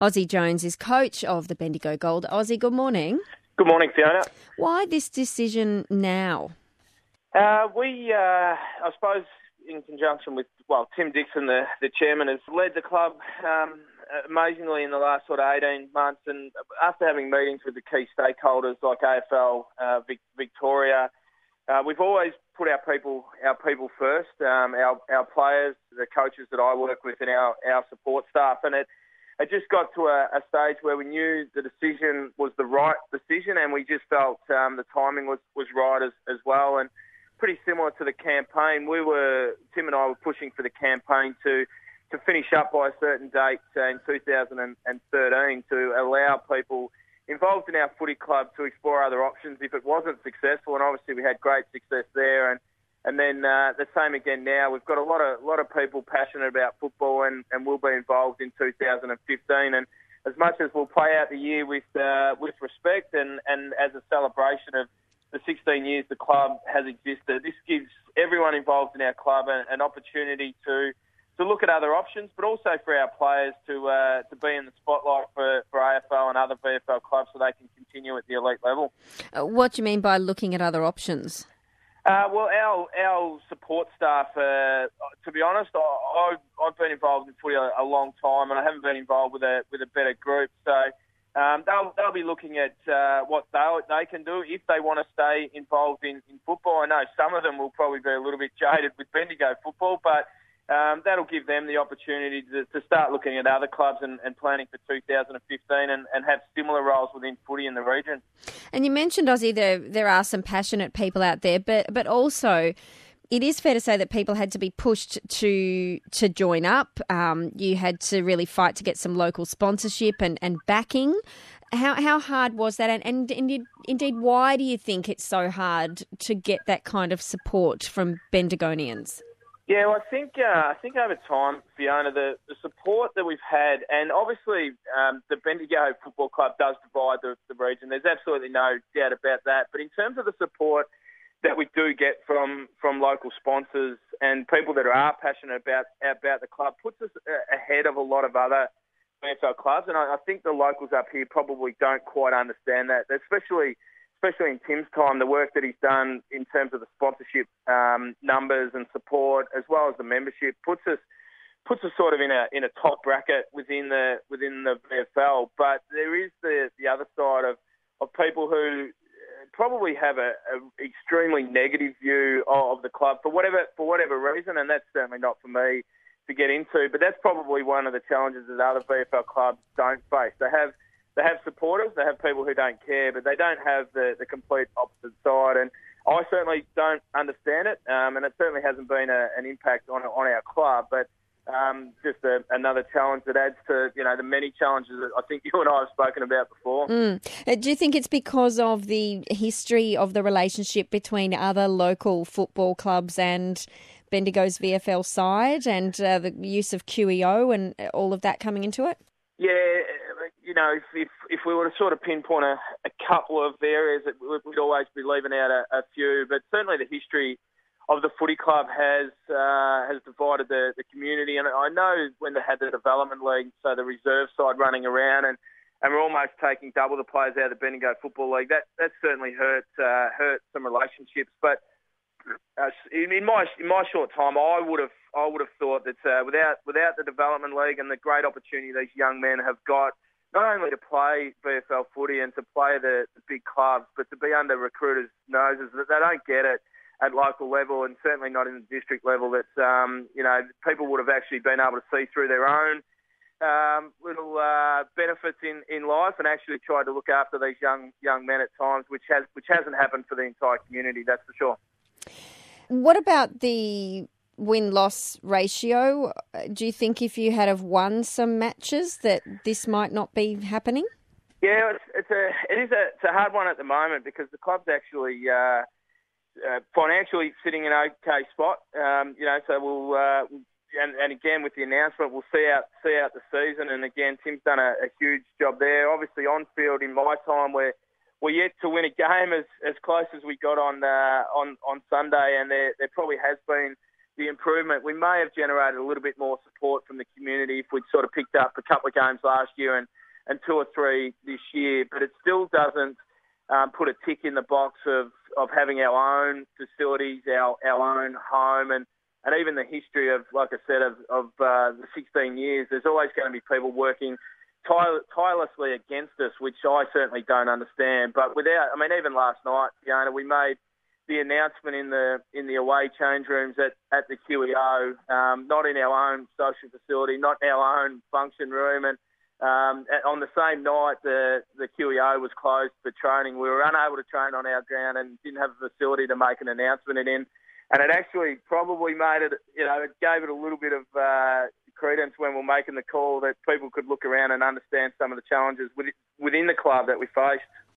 Ozzie Jones is coach of the Bendigo Gold. Ozzie, good morning. Good morning, Fiona. Why this decision now? I suppose, in conjunction with, Tim Dixon, the chairman, has led the club amazingly in the last 18 months. And after having meetings with the key stakeholders like AFL, Victoria, we've always put our people first, our players, the coaches that I work with, and our support staff. And it just got to a stage where we knew the decision was the right decision, and we just felt the timing was right as well. And pretty similar to the campaign, Tim and I were pushing for the campaign to finish up by a certain date in 2013 to allow people involved in our footy club to explore other options if it wasn't successful. And obviously we had great success there. And then the same again now. We've got a lot of people passionate about football and will be involved in 2015. And as much as we'll play out the year with respect and as a celebration of the 16 years the club has existed, this gives everyone involved in our club an opportunity to look at other options, but also for our players to be in the spotlight for AFL and other VFL clubs so they can continue at the elite level. What do you mean by looking at other options? Our support staff, to be honest, I've been involved in footy a long time, and I haven't been involved with a better group. So they'll be looking at what they can do if they want to stay involved in football. I know some of them will probably be a little bit jaded with Bendigo football, but that'll give them the opportunity to start looking at other clubs and planning for 2015 and have similar roles within footy in the region. And you mentioned, Ozzie, there are some passionate people out there, but also it is fair to say that people had to be pushed to join up. You had to really fight to get some local sponsorship and backing. How hard was that? And indeed, why do you think it's so hard to get that kind of support from Bendigonians? Yeah, well, I think over time, Fiona, the support that we've had, and obviously the Bendigo Football Club does provide the region. There's absolutely no doubt about that. But in terms of the support that we do get from local sponsors and people that are passionate about the club, puts us ahead of a lot of other VFL clubs. And I think the locals up here probably don't quite understand that, especially in Tim's time, the work that he's done in terms of the sponsorship numbers and support, as well as the membership, puts us sort of in a top bracket within the VFL. But there is the other side of people who probably have a extremely negative view of the club for whatever reason, and that's certainly not for me to get into. But that's probably one of the challenges that other VFL clubs don't face. They have supporters, they have people who don't care, but they don't have the complete opposite side. And I certainly don't understand it, and it certainly hasn't been an impact on our club. But just another challenge that adds to the many challenges that I think you and I have spoken about before. Do you think it's because of the history of the relationship between other local football clubs and Bendigo's VFL side, and the use of QEO and all of that coming into it? Yeah, if we were to sort of pinpoint a couple of areas, we'd always be leaving out a few. But certainly the history of the footy club has divided the community. And I know when they had the development league, so the reserve side running around, and we're almost taking double the players out of the Bendigo Football League, that certainly hurt some relationships. But in my short time, I would have thought that without the development league and the great opportunity these young men have got, not only to play VFL footy and to play the big clubs, but to be under recruiters' noses, that they don't get it at local level, and certainly not in the district level. That people would have actually been able to see through their own little benefits in life and actually tried to look after these young men at times, which hasn't happened for the entire community. That's for sure. What about the win-loss ratio? Do you think if you had have won some matches that this might not be happening? Yeah, it's a hard one at the moment because the club's actually financially sitting in an okay spot. So we'll and again with the announcement, we'll see out the season. And again, Tim's done a huge job there. Obviously, on field in my time, we're yet to win a game as close as we got on Sunday, and there probably has been the improvement. We may have generated a little bit more support from the community if we'd sort of picked up a couple of games last year and 2 or 3 this year, but it still doesn't put a tick in the box of having our own facilities, our own home, and even the history of, like I said, of the 16 years. There's always going to be people working tirelessly against us, which I certainly don't understand. But even last night, Fiona, we made the announcement in the away change rooms at the QEO, not in our own social facility, not in our own function room, and on the same night the QEO was closed for training. We were unable to train on our ground and didn't have a facility to make an announcement in. And it actually probably made it, it gave it a little bit of credence when we're making the call that people could look around and understand some of the challenges within the club that we faced.